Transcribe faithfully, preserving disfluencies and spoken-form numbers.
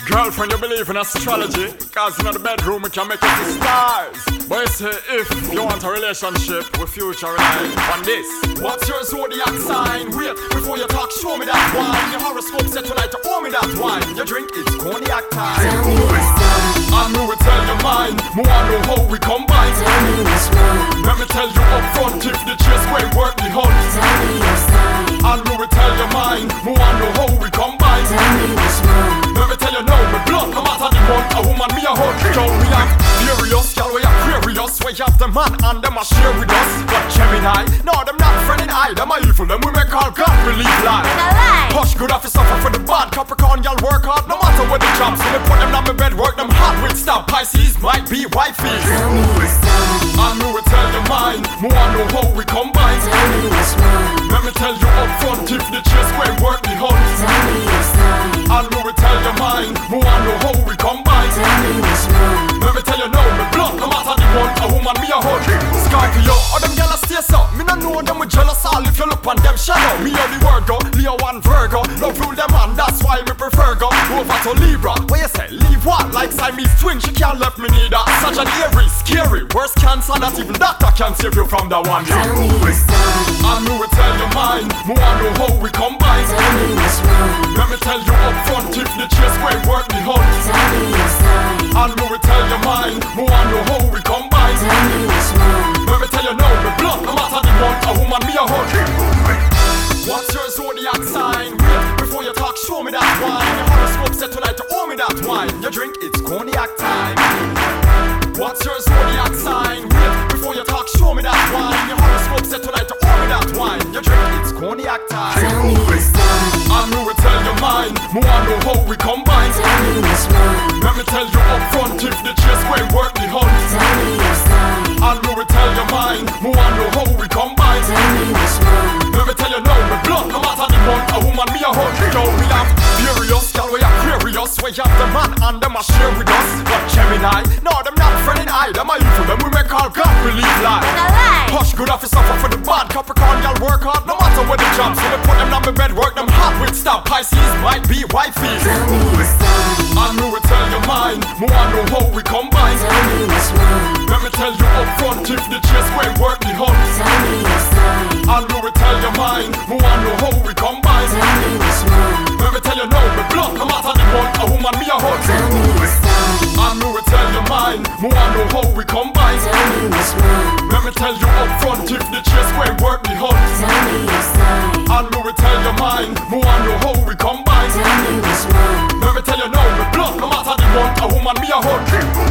Girlfriend, you believe in astrology? Cause in the bedroom we can make it the stars. But you say if you want a relationship with future relying on this. What's your zodiac sign? Wait, before you talk, show me that wine. Your horoscope said tonight to owe me that wine. Your drink is cognac time. Tell me what's up. I know it tell your mind. Me want know how we combine. Tell me what's wrong. Let me tell you up front if the chase won't work the hunt. Tell me your sign. I know it tell your mind. Me want know how we combine. Tell me what's wrong. Let me tell you now, me blood, no matter the one. A woman, me a hug. Yo, we have furious, girl, we are curious. We have the man and them a share with us. But Gemini, no, them not friendly eye. Them a evil, them we make all God believe lie. Hush, good off suffer for the bad. Capricorn, y'all work hard, no matter where the jobs. So they put them down my bed, work them hard with stuff. Pisces might be wifey. Tell me what's up. I know it tell your mind. Me want know how we combine. Tell me what's wrong. Let me tell you up front if the chase won't work the hunt. Tell me your sign. I know it tell your mind. Me want know how we combine. Tell me what's wrong. Let me tell you now, me blood, no matter the one. A woman, me a hug. Scorpio, all them gyal a stay so. Me no know them with jealous all if you look on them shadow. Me a the Virgo, Leo and Virgo. Love rule them on, that's why me prefer go over to Libra. What you say? Leave what? Like Siamese twin, she can't left me neither. Such an Aries, scary. Worst cancer, not even doctor can save you from that one. Tell me what's up. I know it tell your mind. Me want know how we combine. Tell me what's wrong. Let me tell you up front if the chase won't work the hunt. Tell me your sign. I know it tell your mind. Me want know how we combine. Tell me what's wrong. Let me tell you now, me blood, no matter the one. A woman, me a hug. What's your zodiac sign? Wait, before you talk, show me that wine. Your horoscope said tonight to owe me that wine. Your drink, it's cognac time. What's your zodiac sign? Wait, before you talk, show me that wine. Your horoscope said tonight to owe me that wine. Your drink, it's cognac time. Tell me what's up. I know it tell your mind. Me want know how we combine. Tell me what's wrong. Let me tell you up front if the chase won't work the hunt. Tell me your sign. I know it tell your mind. Me want know how we combine. Tell me what's wrong. Let me tell you now, me blood, no matter the one. A woman, me a hug. Yo, we have furious, girl, we are curious. We have the man and them a share with us. But Gemini, no, them not friendly eye. Them a evil, them we make all God believe lie. Hush, good off suffer for the bad. Capricorn, y'all work hard, no matter where the jobs. So they put them down my bed, work them hard with stuff. Pisces might be wifey. Tell me what's up. I know it tell your mind. Me want know how we combine. Tell me what's wrong. Let me tell you up front if the chase won't work the hunt. Tell me your sign. I know it tell your mind. Me want know how we combine. Tell me what's wrong. Let me tell you now, me blood, no matter the one. A woman, me a hug. Tell me what's up. I know it tell your mind. Me want know how we combine. Tell me what's wrong. Let me tell you up front if the chase won't work the hunt. Tell me your sign. I know it tell your mind. Me want know how we combine. Tell me what's wrong. Let me tell you now, me blood, no matter the one. A woman, me a hug.